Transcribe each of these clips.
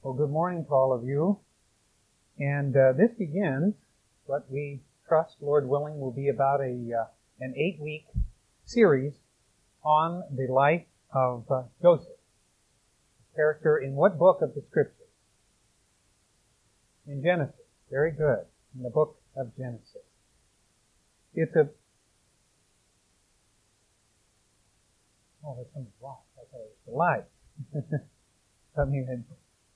Well, good morning to all of you. And this begins what we trust, Lord willing, will be about an 8-week series on the life of Joseph. Character in what book of the Scripture? In Genesis. Very good. In the book of Genesis. It's a... Oh, there's something wrong. I thought it was the light. Something had...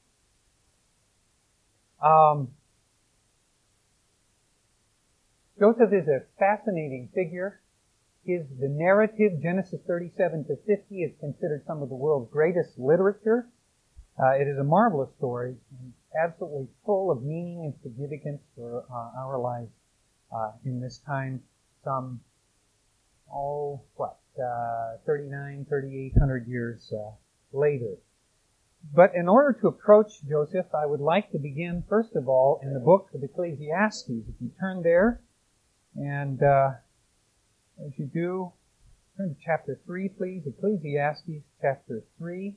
Joseph is a fascinating figure. The narrative, Genesis 37 to 50, is considered some of the world's greatest literature. It is a marvelous story, and absolutely full of meaning and significance for our lives in this time, some, 3,800 years later. But in order to approach Joseph, I would like to begin, first of all, in the book of Ecclesiastes. If you turn there, and as you do, turn to chapter 3, please. Ecclesiastes chapter 3.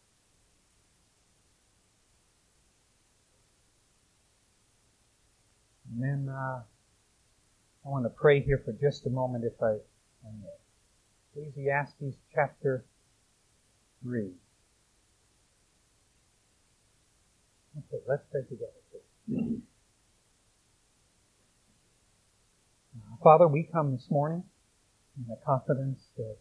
And then I want to pray here for just a moment if I may. Ecclesiastes chapter 3. Okay, let's pray together. Father, we come this morning in the confidence that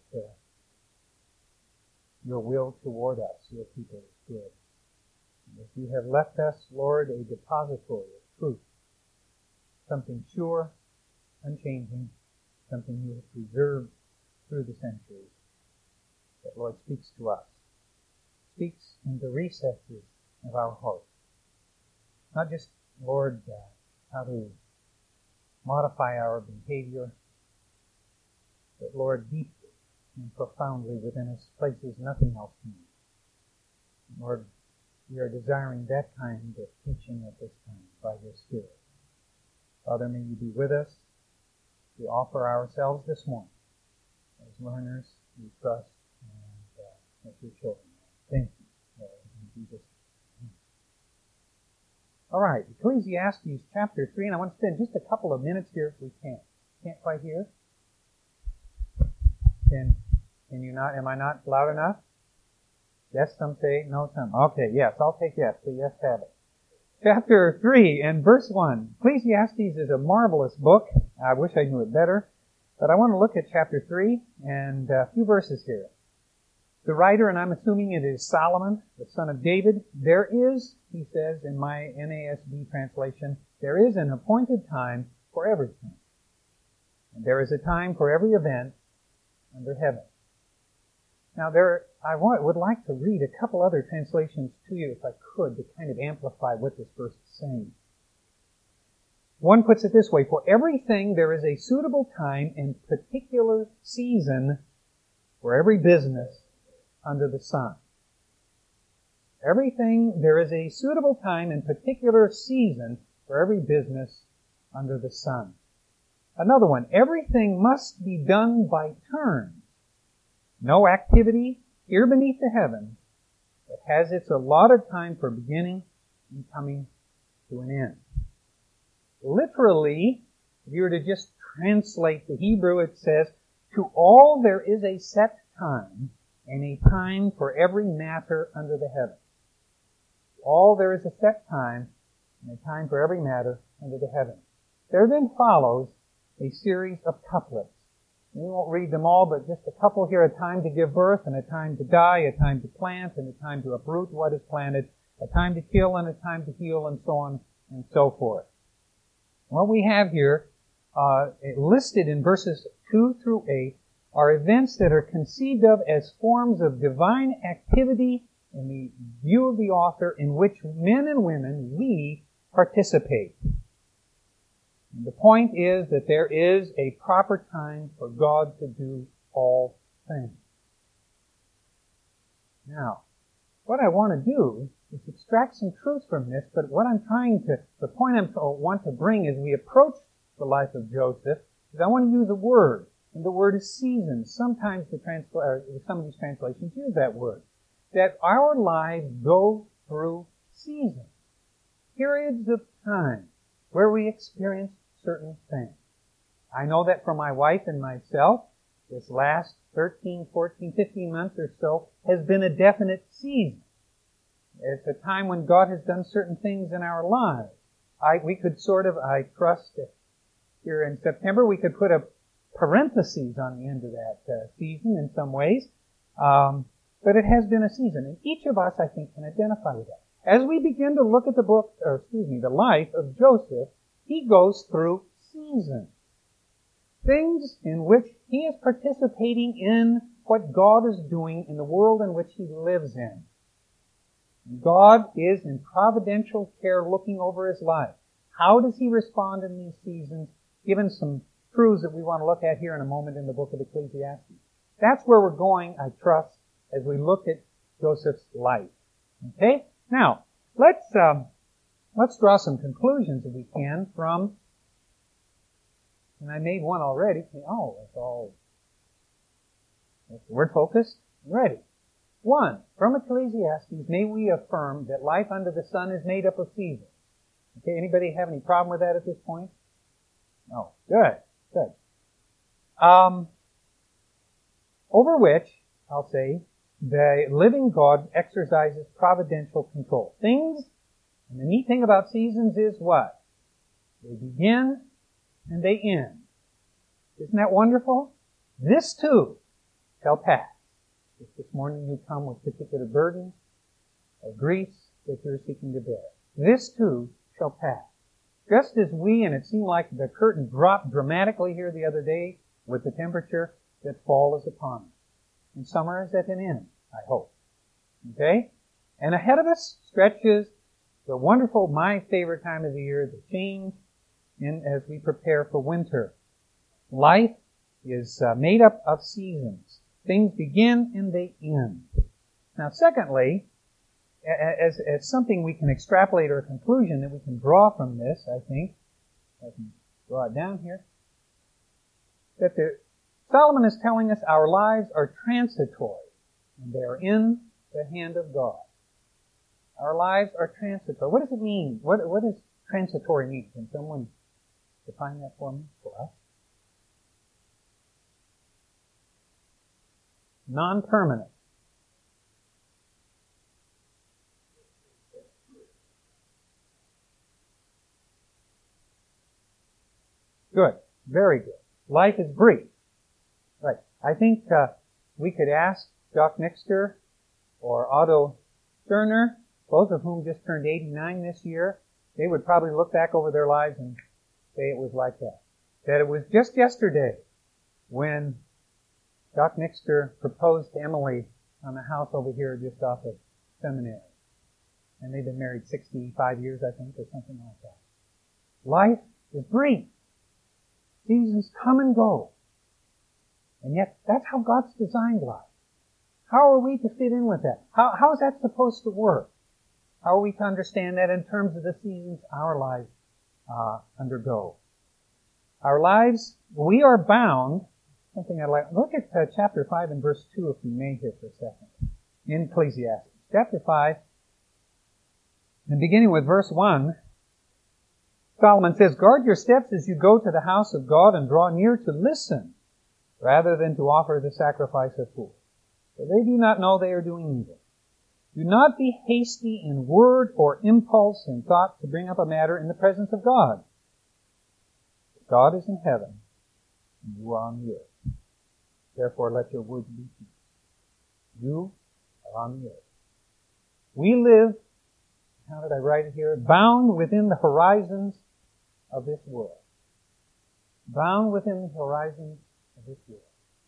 your will toward us, your people, is good. And that you have left us, Lord, a depository of truth, something sure, unchanging, something you have preserved through the centuries, that, Lord, speaks to us, speaks in the recesses of our heart. Not just, Lord, how to modify our behavior, but, Lord, deeply and profoundly within us, places nothing else can. Lord, we are desiring that kind of teaching at this time by your Spirit. Father, may you be with us. We offer ourselves this morning as learners, we trust, and as your children. Thank you, Lord, in Jesus' name. All right, Ecclesiastes chapter 3, and I want to spend just a couple of minutes here if we can. Can't quite hear? Can you not? Am I not loud enough? Yes, some say, no, some. Okay, yes, I'll take yes, so yes, have it. Chapter 3 and verse 1. Ecclesiastes is a marvelous book. I wish I knew it better, but I want to look at chapter 3 and a few verses here. The writer, and I'm assuming it is Solomon, the son of David, there is, he says in my NASB translation, there is an appointed time for everything. And there is a time for every event under heaven. Now I would like to read a couple other translations to you if I could to kind of amplify what this verse is saying. One puts it this way, for everything there is a suitable time and particular season for every business under the sun. Everything, there is a suitable time and particular season for every business under the sun. Another one, everything must be done by turns. No activity here beneath the heavens that has its allotted time for beginning and coming to an end. Literally, if you were to just translate the Hebrew, it says, to all there is a set time, and a time for every matter under the heaven. All there is a set time, and a time for every matter under the heaven. There then follows a series of couplets. We won't read them all, but just a couple here, a time to give birth, and a time to die, a time to plant, and a time to uproot what is planted, a time to kill, and a time to heal, and so on and so forth. What we have here, listed in verses 2 through 8, are events that are conceived of as forms of divine activity in the view of the author in which men and women, we, participate. And the point is that there is a proper time for God to do all things. Now, what I want to do is extract some truth from this, but the point I want to bring as we approach the life of Joseph is I want to use a word. And the word is season. Sometimes some of these translations use that word. That our lives go through seasons, periods of time where we experience certain things. I know that for my wife and myself, this last 13, 14, 15 months or so has been a definite season. It's a time when God has done certain things in our lives. I trust that here in September we could put a parentheses on the end of that season in some ways. But it has been a season. And each of us, I think, can identify with that. As we begin to look at the life of Joseph, he goes through seasons. Things in which he is participating in what God is doing in the world in which he lives in. God is in providential care looking over his life. How does he respond in these seasons? Given some truths that we want to look at here in a moment in the book of Ecclesiastes. That's where we're going, I trust, as we look at Joseph's life. Okay? Now, let's draw some conclusions if we can from, and I made one already. Oh, that's word focused. Ready. 1. From Ecclesiastes, may we affirm that life under the sun is made up of seasons. Okay, anybody have any problem with that at this point? No. Good. Over which, I'll say, the living God exercises providential control. Things, and the neat thing about seasons is what? They begin and they end. Isn't that wonderful? This too shall pass. If this morning you come with particular burdens or griefs that you're seeking to bear, this too shall pass. Just as and it seemed like the curtain dropped dramatically here the other day with the temperature, that fall is upon us. And summer is at an end, I hope. Okay? And ahead of us stretches the wonderful, my favorite time of the year, the change as we prepare for winter. Life is made up of seasons. Things begin and they end. Now, secondly, as something we can extrapolate or a conclusion that we can draw from this, I think, I can draw it down here, that Solomon is telling us our lives are transitory, and they are in the hand of God. Our lives are transitory. What does it mean? What does transitory mean? Can someone define that for me, for us? Non-permanent. Good. Very good. Life is brief. Right. I think we could ask Jock Nixter or Otto Sterner, both of whom just turned 89 this year. They would probably look back over their lives and say it was like that. That it was just yesterday when Jock Nixter proposed to Emily on a house over here just off of Seminary. And they've been married 65 years, I think, or something like that. Life is brief. Seasons come and go. And yet, that's how God's designed life. How are we to fit in with that? How is that supposed to work? How are we to understand that in terms of the seasons our lives undergo? Our lives, we are bound, something I'd like, look at chapter 5 and verse 2 if you may here for a second, in Ecclesiastes. Chapter 5, and beginning with verse 1, Solomon says, "Guard your steps as you go to the house of God and draw near to listen, rather than to offer the sacrifice of fools. For they do not know they are doing evil. Do not be hasty in word or impulse in thought to bring up a matter in the presence of God. God is in heaven, and you are on the earth. Therefore let your words be few. You are on the earth." We live, how did I write it here? Bound within the horizons of this world. Bound within the horizons of this world.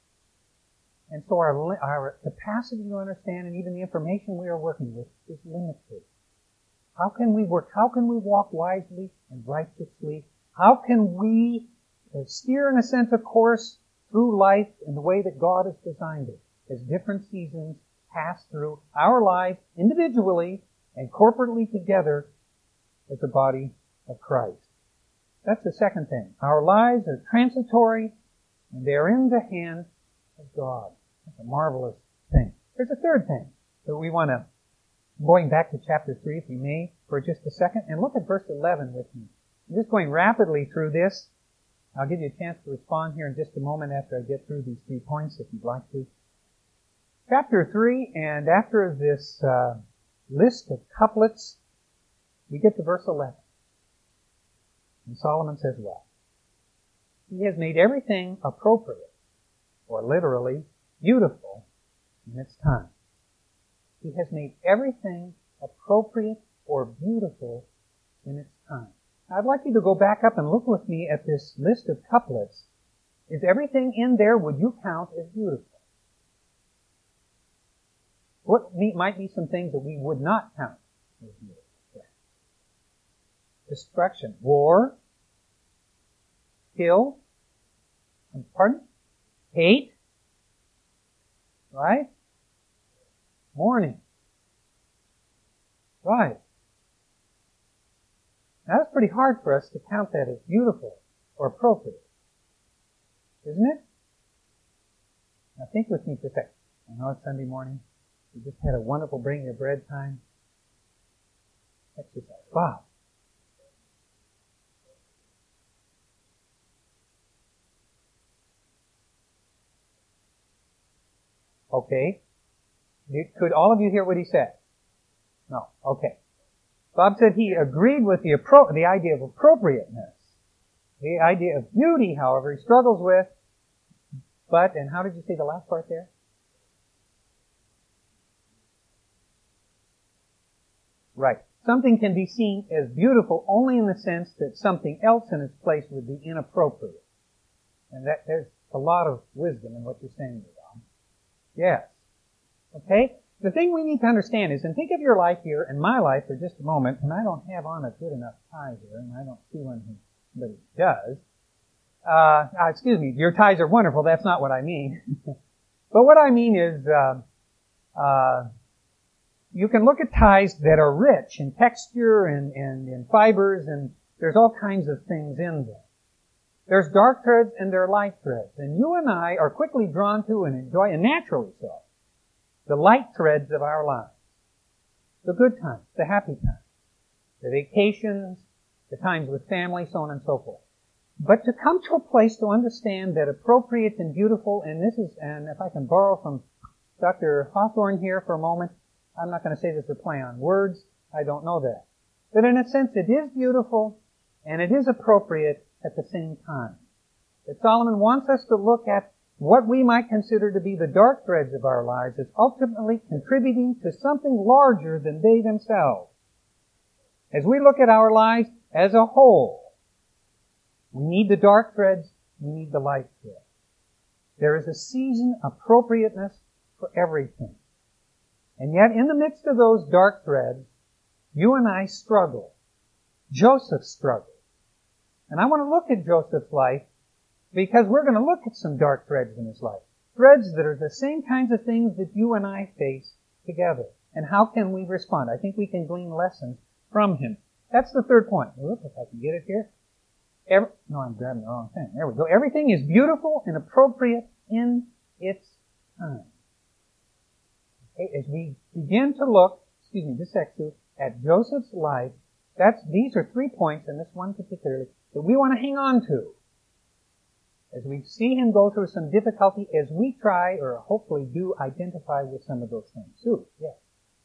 And so our capacity to understand and even the information we are working with is limited. How can we work? How can we walk wisely and righteously? How can we steer, in a sense, a course through life in the way that God has designed it, as different seasons pass through our lives individually and corporately together as the body of Christ? That's the second thing. Our lives are transitory, and they are in the hand of God. That's a marvelous thing. There's a third thing that we want to Going back to chapter 3, if you may, for just a second, and look at verse 11 with me. I'm just going rapidly through this. I'll give you a chance to respond here in just a moment after I get through these 3 points, if you'd like to. Chapter 3, and after this list of couplets, we get to verse 11. And Solomon says, well, he has made everything appropriate, or literally, beautiful, in its time. He has made everything appropriate or beautiful in its time. I'd like you to go back up and look with me at this list of couplets. Is everything in there, would you count as beautiful? What might be some things that we would not count as beautiful? Destruction. War. Kill. Pardon? Hate. Right? Mourning. Right. Now that's pretty hard for us to count that as beautiful or appropriate. Isn't it? Now think with me for a second. I know it's Sunday morning. We just had a wonderful bring your bread time. Exercise. Wow. Okay. Could all of you hear what he said? No. Okay. Bob said he agreed with the idea of appropriateness. The idea of beauty, however, he struggles with. But, and how did you say the last part there? Right. Something can be seen as beautiful only in the sense that something else in its place would be inappropriate. And there's a lot of wisdom in what you're saying there, Bob. Yes. Okay? The thing we need to understand is, and think of your life here and my life for just a moment, and I don't have on a good enough tie here, and I don't see one who somebody does. Excuse me, your ties are wonderful, that's not what I mean. But what I mean is, you can look at ties that are rich in texture and in fibers, and there's all kinds of things in them. There's dark threads and there are light threads. And you and I are quickly drawn to and enjoy, and naturally so, the light threads of our lives. The good times, the happy times, the vacations, the times with family, so on and so forth. But to come to a place to understand that appropriate and beautiful, and if I can borrow from Dr. Hawthorne here for a moment, I'm not going to say this to play on words, I don't know that. But in a sense, it is beautiful and it is appropriate at the same time. That Solomon wants us to look at what we might consider to be the dark threads of our lives as ultimately contributing to something larger than they themselves. As we look at our lives as a whole, we need the dark threads, we need the light threads. There is a season appropriateness for everything. And yet, in the midst of those dark threads, you and I struggle. Joseph struggled. And I want to look at Joseph's life because we're going to look at some dark threads in his life. Threads that are the same kinds of things that you and I face together. And how can we respond? I think we can glean lessons from him. That's the third point. Look, if I can get it here. No, I'm grabbing the wrong thing. There we go. Everything is beautiful and appropriate in its time. Okay, as we begin to look, this excerpt, at Joseph's life, these are 3 points, and this one particularly, that we want to hang on to. As we see him go through some difficulty, as we try, or hopefully do, identify with some of those things. Sue, yes.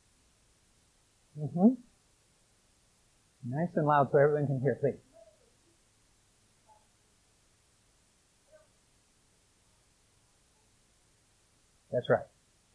Nice and loud so everyone can hear, please. That's right.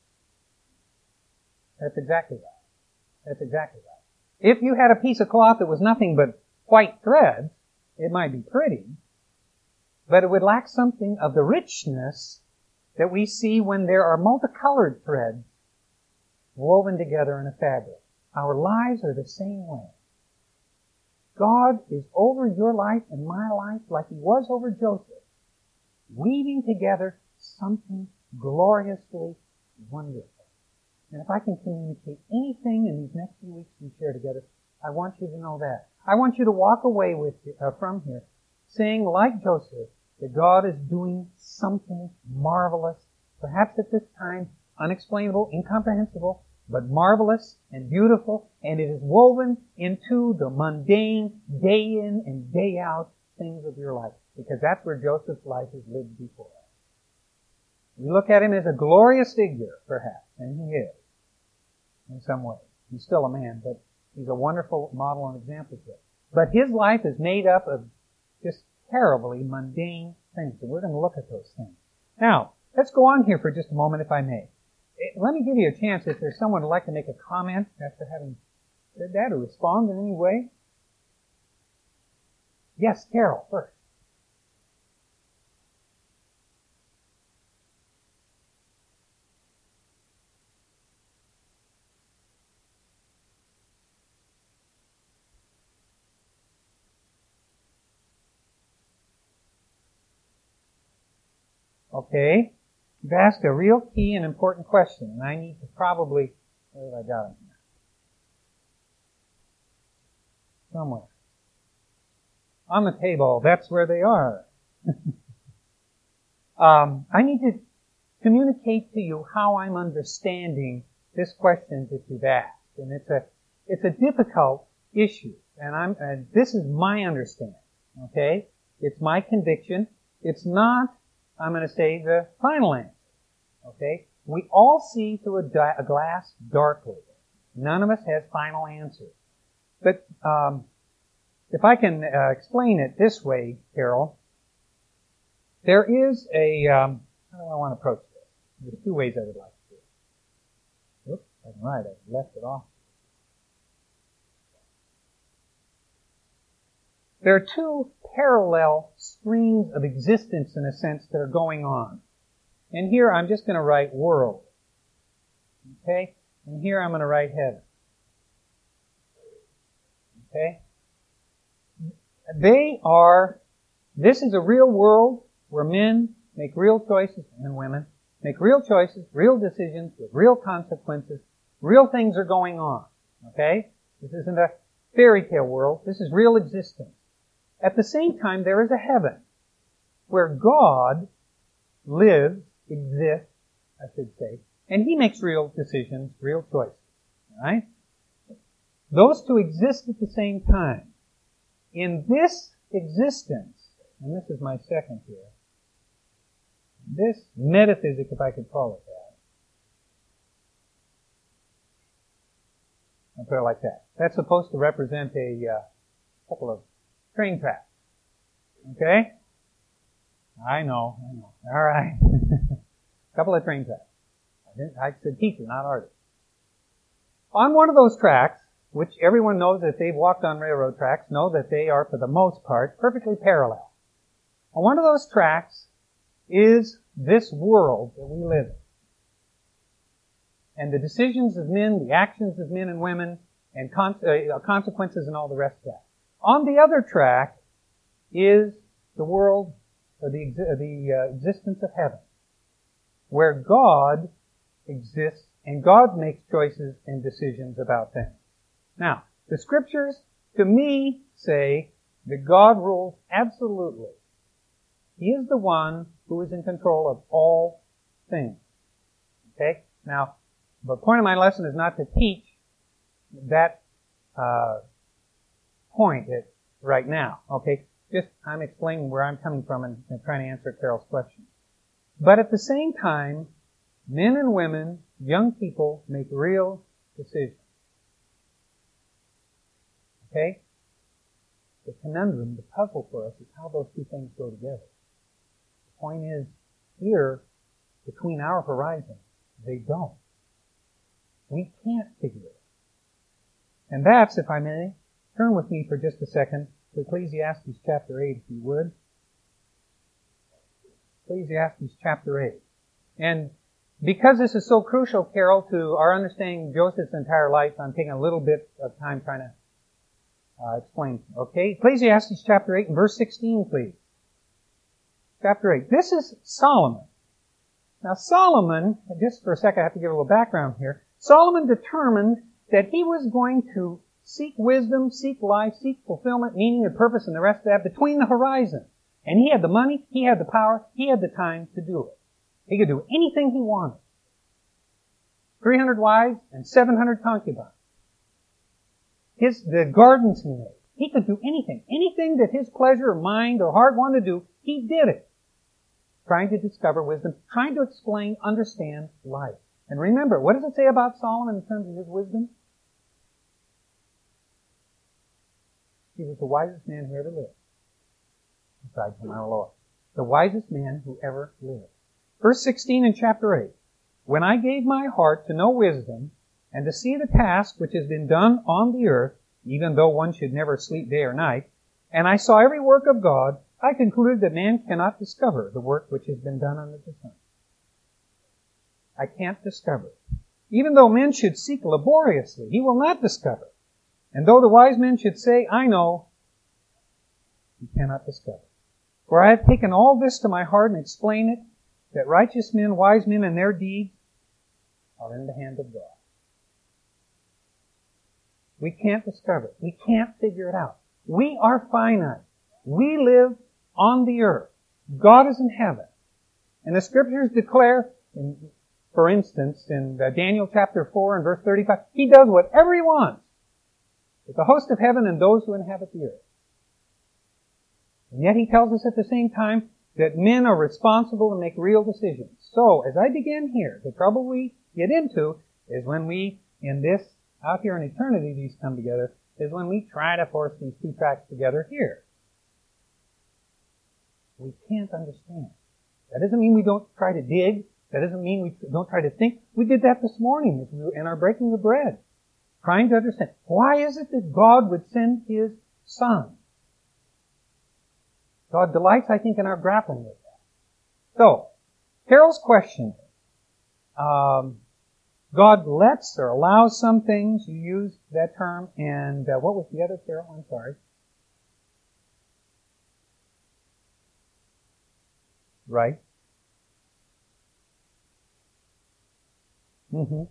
That's exactly right. That's exactly right. If you had a piece of cloth that was nothing but white threads, it might be pretty, but it would lack something of the richness that we see when there are multicolored threads woven together in a fabric. Our lives are the same way. God is over your life and my life like He was over Joseph, weaving together something gloriously wonderful. And if I can communicate anything in these next few weeks we share together, I want you to know that. I want you to walk away from here saying, like Joseph, that God is doing something marvelous, perhaps at this time unexplainable, incomprehensible, but marvelous and beautiful, and it is woven into the mundane, day in and day out things of your life, because that's where Joseph's life is lived before us. We look at him as a glorious figure, perhaps, and he is, in some way. He's still a man, but he's a wonderful model and example to us. But his life is made up of just terribly mundane things, and we're going to look at those things. Now, let's go on here for just a moment, if I may. Let me give you a chance if there's someone who'd like to make a comment after having said that, or respond in any way. Yes, Carol, first. Okay. You've asked a real key and important question, and I need to probably, where have I got them here? Somewhere. On the table, that's where they are. I need to communicate to you how I'm understanding this question that you've asked. And it's a difficult issue, and this is my understanding, okay? It's my conviction. It's not, I'm going to say, the final answer. Okay? We all see through a glass darkly. None of us has final answers. But if I can explain it this way, Carol, there is a, how do I want to approach this? There's two ways I would like to do it. Oops, I'm right, I left it off. There are two parallel streams of existence, in a sense, that are going on. And here I'm just going to write world. Okay? And here I'm going to write heaven. Okay? This is a real world where men make real choices, and women make real choices, real decisions with real consequences. Real things are going on. Okay? This isn't a fairy tale world. This is real existence. At the same time, there is a heaven where God lives, exists, I should say, and He makes real decisions, real choices. Right? Those two exist at the same time. In this existence, and this is my second here, this metaphysic, if I could call it that, I'll put it like that. That's supposed to represent a couple of train tracks. Okay? I know. All right. Couple of train tracks. I said teacher, not artist. On one of those tracks, which everyone knows that they've walked on railroad tracks, know that they are, for the most part, perfectly parallel. On one of those tracks is this world that we live in. And the decisions of men, the actions of men and women, and consequences and all the rest of that. On the other track is the world, or the existence of heaven, where God exists and God makes choices and decisions about things. Now, the scriptures, to me, say that God rules absolutely. He is the one who is in control of all things. Okay? Now, the point of my lesson is not to teach that point right now. Okay? Just, I'm explaining where I'm coming from and trying to answer Carol's question. But at the same time, men and women, young people, make real decisions. Okay? The conundrum, the puzzle for us is how those two things go together. The point is, here, between our horizons, they don't. We can't figure it. And that's, if I may, turn with me for just a second to Ecclesiastes chapter 8, if you would. Ecclesiastes chapter 8. And because this is so crucial, Carol, to our understanding Joseph's entire life, I'm taking a little bit of time trying to explain. Okay? Ecclesiastes chapter 8 and verse 16, please. Chapter 8. This is Solomon. Now Solomon, just for a second I have to give a little background here. Solomon determined that he was going to seek wisdom, seek life, seek fulfillment, meaning and purpose and the rest of that between the horizons. And he had the money, he had the power, he had the time to do it. He could do anything he wanted. 300 wives and 700 concubines. The gardens he made. He could do anything. Anything that his pleasure or mind or heart wanted to do, he did it. Trying to discover wisdom, trying to explain, understand life. And remember, what does it say about Solomon in terms of his wisdom? He was the wisest man who ever lived, besides from our Lord. The wisest man who ever lived. Verse 16 in chapter 8. When I gave my heart to know wisdom, and to see the task which has been done on the earth, even though one should never sleep day or night, and I saw every work of God, I concluded that man cannot discover the work which has been done under the sun. I can't discover it. Even though men should seek laboriously, he will not discover. And though the wise men should say, I know, he cannot discover. For I have taken all this to my heart and explain it, that righteous men, wise men, and their deeds are in the hand of God. We can't discover it. We can't figure it out. We are finite. We live on the earth. God is in heaven. And the Scriptures declare, for instance, in Daniel chapter 4 and verse 35, He does whatever He wants with the host of heaven and those who inhabit the earth. And yet He tells us at the same time that men are responsible to make real decisions. So, as I begin here, the trouble we get into is when we, in this, out here in eternity, these come together, is when we try to force these two tracks together here. We can't understand. That doesn't mean we don't try to dig. That doesn't mean we don't try to think. We did that this morning as we were in our breaking the bread. Trying to understand. Why is it that God would send His Son? God delights, I think, in our grappling with that. So, Carol's question. God lets or allows some things. You used that term. And what was the other, Carol? I'm sorry. Right. Mm-hmm.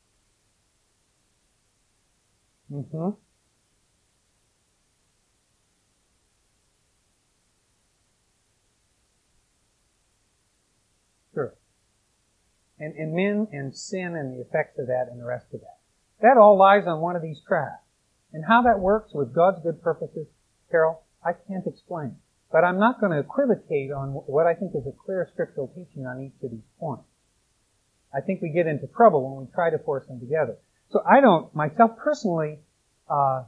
Mm-hmm. Sure. And men and sin and the effects of that and the rest of that. That all lies on one of these tracks. And how that works with God's good purposes, Carol, I can't explain. But I'm not going to equivocate on what I think is a clear scriptural teaching on each of these points. I think we get into trouble when we try to force them together. So I don't, myself personally, how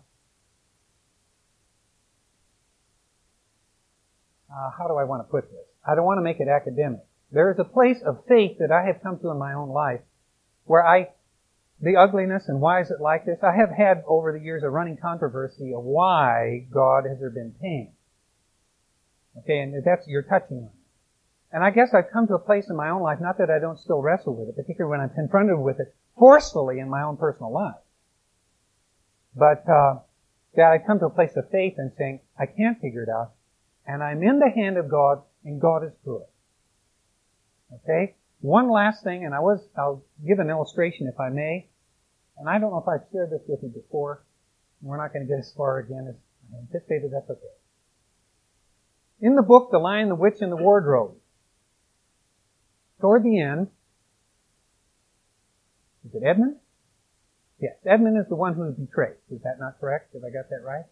do I want to put this? I don't want to make it academic. There is a place of faith that I have come to in my own life where the ugliness and why is it like this? I have had over the years a running controversy of why God has there been pain. Okay, and you're touching on it. And I guess I've come to a place in my own life, not that I don't still wrestle with it, particularly when I'm confronted with it forcefully in my own personal life, but that I come to a place of faith and saying, I can't figure it out, and I'm in the hand of God, and God is good. Okay? One last thing, and I'll give an illustration if I may, and I don't know if I've shared this with you before, and we're not going to get as far again as I anticipated. That's okay. In the book, The Lion, the Witch, and the Wardrobe, toward the end, is it Edmund? Yes, Edmund is the one who is betrayed. Is that not correct? Have I got that right?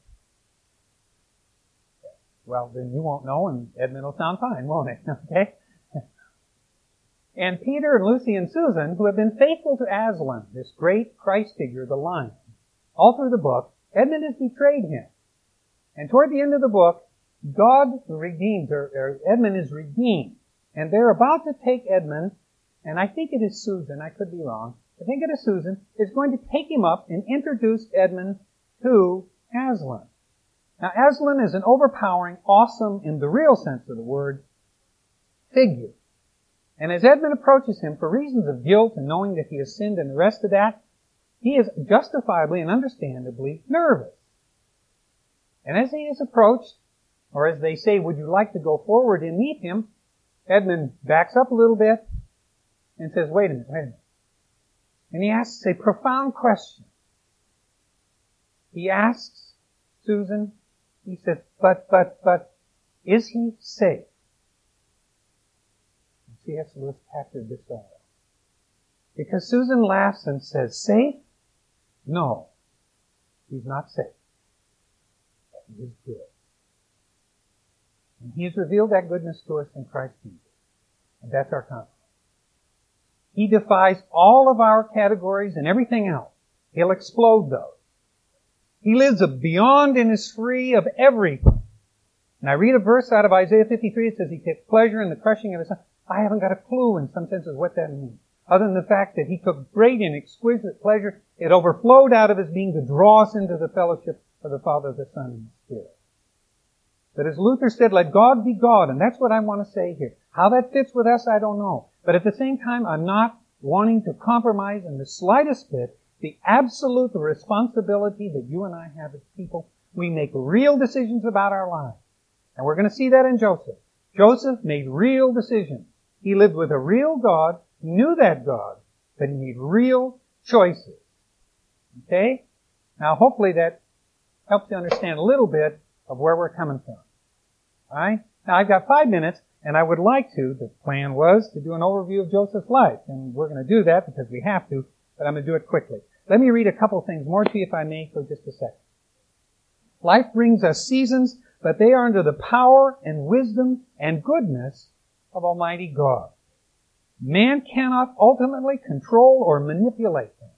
Well, then you won't know, and Edmund will sound fine, won't it? Okay? And Peter and Lucy and Susan, who have been faithful to Aslan, this great Christ figure, the lion, all through the book, Edmund has betrayed him. And toward the end of the book, God redeems, or Edmund is redeemed. And they're about to take Edmund, and I think it is Susan, I could be wrong, I think it is Susan, is going to take him up and introduce Edmund to Aslan. Now Aslan is an overpowering, awesome, in the real sense of the word, figure. And as Edmund approaches him for reasons of guilt and knowing that he has sinned and the rest of that, he is justifiably and understandably nervous. And as he is approached, or as they say, would you like to go forward and meet him, Edmund backs up a little bit and says, wait a minute. And he asks a profound question. He asks Susan, he says, but, is he safe? C.S. Lewis captured this all. Because Susan laughs and says, safe? No, he's not safe. He is good. And He has revealed that goodness to us in Christ Jesus. And that's our confidence. He defies all of our categories and everything else. He'll explode those. He lives beyond and is free of everything. And I read a verse out of Isaiah 53. It says He takes pleasure in the crushing of His Son. I haven't got a clue in some senses what that means. Other than the fact that He took great and exquisite pleasure. It overflowed out of His being to draw us into the fellowship of the Father, the Son, and the Spirit. But as Luther said, let God be God. And that's what I want to say here. How that fits with us, I don't know. But at the same time, I'm not wanting to compromise in the slightest bit the absolute responsibility that you and I have as people. We make real decisions about our lives. And we're going to see that in Joseph. Joseph made real decisions. He lived with a real God. He knew that God. But he made real choices. Okay? Now hopefully that helps you understand a little bit of where we're coming from. Alright? Now I've got 5 minutes, and I would like to, the plan was to do an overview of Joseph's life. And we're going to do that because we have to, but I'm going to do it quickly. Let me read a couple things more to you if I may for just a second. Life brings us seasons, but they are under the power and wisdom and goodness of Almighty God. Man cannot ultimately control or manipulate them.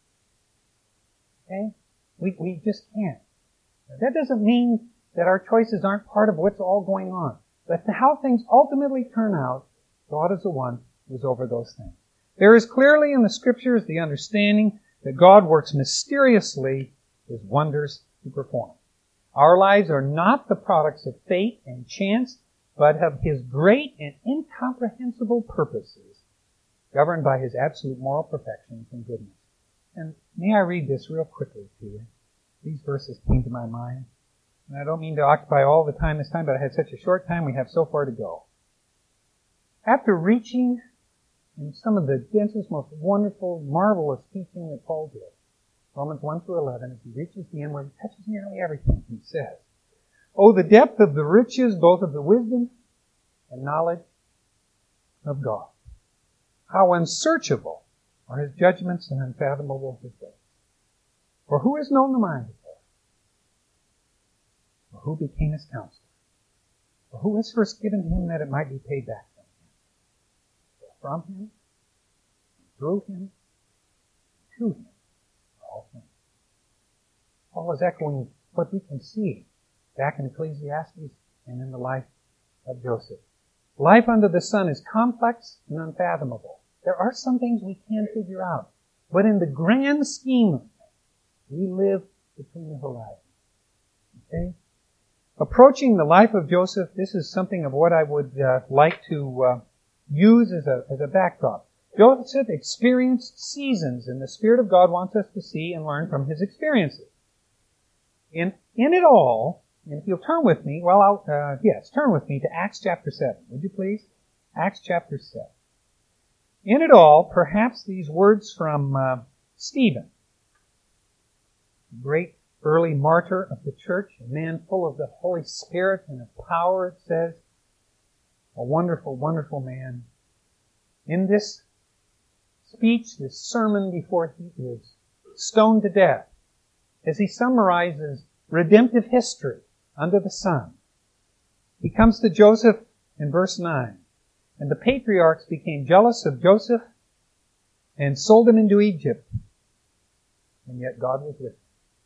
Okay? We just can't. That doesn't mean that our choices aren't part of what's all going on. But how things ultimately turn out, God is the one who's over those things. There is clearly in the Scriptures the understanding that God works mysteriously His wonders to perform. Our lives are not the products of fate and chance, but of His great and incomprehensible purposes, governed by His absolute moral perfections and goodness. And may I read this real quickly to you? These verses came to my mind. And I don't mean to occupy all the time this time, but I had such a short time, we have so far to go. After reaching in some of the densest, most wonderful, marvelous teaching that Paul did, Romans 1 through 11, as he reaches the end where he touches nearly everything, he says, "Oh, the depth of the riches, both of the wisdom and knowledge of God. How unsearchable are His judgments and unfathomable His ways. For who has known the mind of God? Or who became His counselor? Or who has first given to Him that it might be paid back from Him, through Him, to Him, all things." Paul is echoing what we can see back in Ecclesiastes and in the life of Joseph. Life under the sun is complex and unfathomable. There are some things we can't figure out. But in the grand scheme of things, we live between the horizons. Okay? Approaching the life of Joseph, this is something of what I would like to use as a backdrop. Joseph experienced seasons, and the Spirit of God wants us to see and learn from his experiences. In it all, and if you'll turn with me, turn with me to Acts chapter 7. Would you please? Acts chapter 7. In it all, perhaps these words from Stephen, the great early martyr of the church, a man full of the Holy Spirit and of power, it says, a wonderful, wonderful man. In this speech, this sermon before he is stoned to death, as he summarizes redemptive history under the sun, he comes to Joseph in verse 9. "And the patriarchs became jealous of Joseph and sold him into Egypt. And yet God was with him."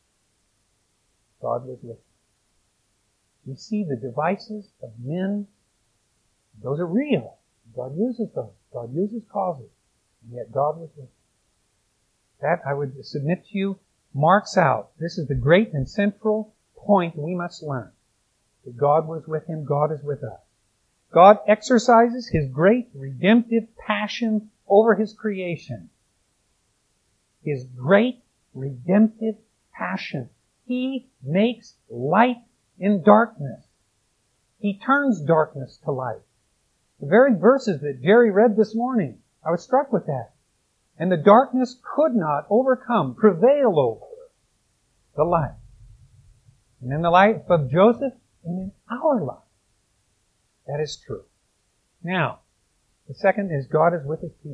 God was with him. You see the devices of men. Those are real. God uses those. God uses causes. And yet God was with him. That, I would submit to you, marks out. This is the great and central point we must learn. That God was with him. God is with us. God exercises His great redemptive passion over His creation. His great redemptive passion. He makes light in darkness. He turns darkness to light. The very verses that Jerry read this morning, I was struck with that. And the darkness could not prevail over the light. And in the life of Joseph and in our life, that is true. Now, the second is God is with His people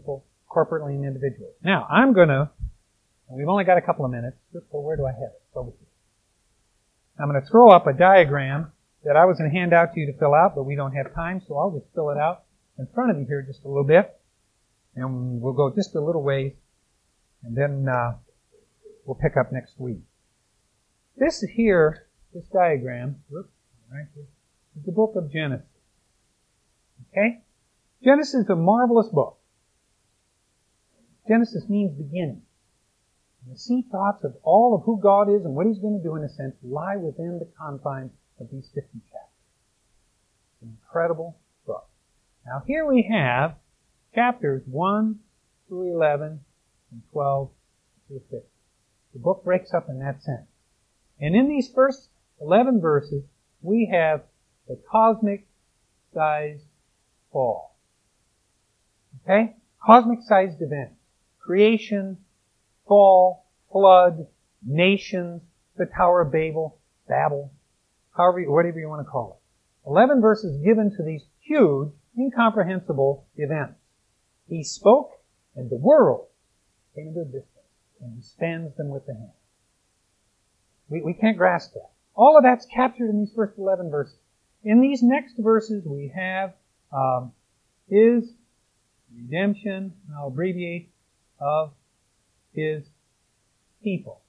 corporately and individually. Now, I'm going to, we've only got a couple of minutes, so where do I have it? Over here. I'm going to throw up a diagram that I was going to hand out to you to fill out, but we don't have time, so I'll just fill it out in front of you here just a little bit. And we'll go just a little ways, and then we'll pick up next week. This here, this diagram, right here, is the book of Genesis. Okay? Genesis is a marvelous book. Genesis means beginning. And the seed thoughts of all of who God is and what He's going to do, in a sense, lie within the confines of these 50 chapters. It's an incredible book. Now here we have chapters 1 through 11 and 12 through 15. The book breaks up in that sense. And in these first 11 verses, we have the cosmic-sized fall. Okay? Cosmic-sized event. Creation, fall, flood, nations, the Tower of Babel, whatever you want to call it. 11 verses given to these huge, incomprehensible events. He spoke, and the world came into existence, and He spans them with the hand. We can't grasp that. All of that's captured in these first 11 verses. In these next verses, we have His redemption, and I'll abbreviate, of His people.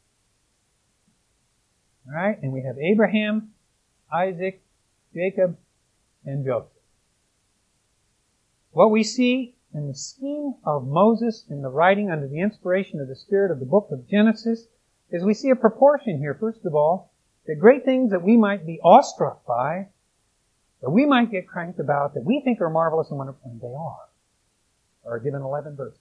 Alright? And we have Abraham, Isaac, Jacob, and Joseph. What we see in the scheme of Moses in the writing under the inspiration of the Spirit of the book of Genesis is we see a proportion here, first of all, the great things that we might be awestruck by, that we might get cranked about, that we think are marvelous and wonderful, and they are given 11 verses.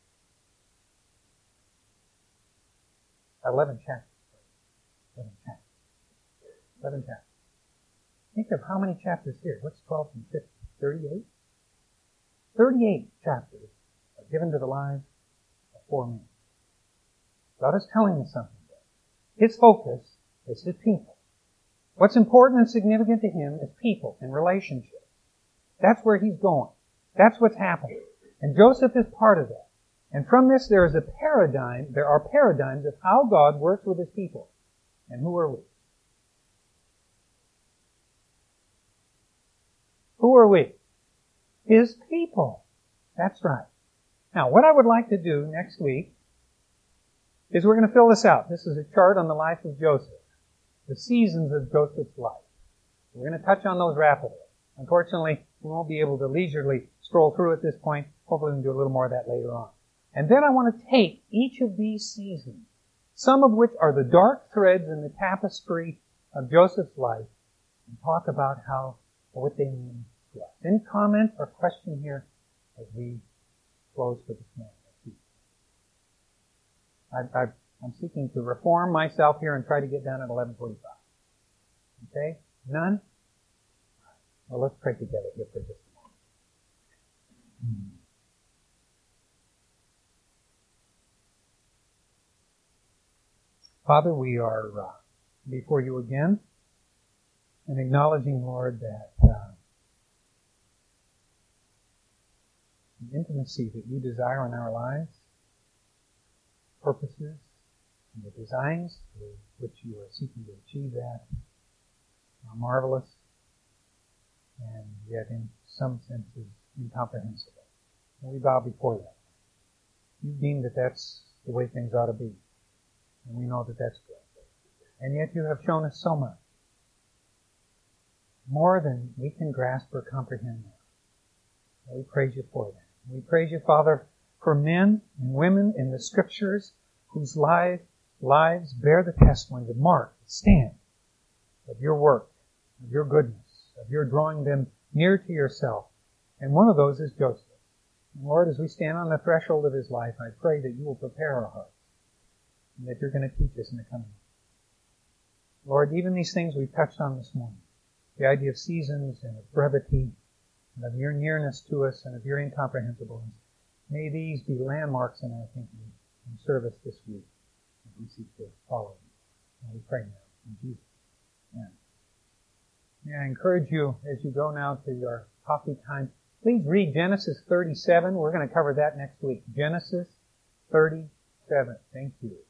11 chapters. 11 chapters. 11 chapters. Think of how many chapters here. What's 12 and 15? 38? 38 chapters are given to the lives of 4 men. God is telling us something there. His focus is His people. What's important and significant to Him is people and relationships. That's where He's going. That's what's happening. And Joseph is part of that. And from this there is a paradigm, there are paradigms of how God works with His people. And who are we? Who are we? His people. That's right. Now, what I would like to do next week is we're going to fill this out. This is a chart on the life of Joseph. The seasons of Joseph's life. We're going to touch on those rapidly. Unfortunately, we won't be able to leisurely stroll through at this point. Hopefully we can do a little more of that later on. And then I want to take each of these seasons, some of which are the dark threads in the tapestry of Joseph's life, and talk about what they mean to us. Any comment or question here as we close for this morning? I'm seeking to reform myself here and try to get down at 11:45. Okay? None? Well, let's pray together here for just a moment. Father, we are before you again and acknowledging, Lord, that the intimacy that you desire in our lives, purposes, and the designs through which you are seeking to achieve that are marvelous and yet in some senses incomprehensible. And we bow before that. You deem that that's the way things ought to be. And we know that that's good. And yet you have shown us so much. More than we can grasp or comprehend now. And we praise you for that. We praise you, Father, for men and women in the Scriptures whose lives bear the testimony, the mark, the stamp of your work, of your goodness, of your drawing them near to yourself. And one of those is Joseph. And Lord, as we stand on the threshold of his life, I pray that you will prepare our hearts and that you're going to teach us in the coming years. Lord, even these things we've touched on this morning, the idea of seasons and of brevity and of your nearness to us and of your incomprehensibleness, may these be landmarks in our thinking and service this week as we seek to follow you. And we pray now in Jesus' name. Amen. May I encourage you as you go now to your coffee time, Please read Genesis 37. We're going to cover that next week. Genesis 37. Thank you.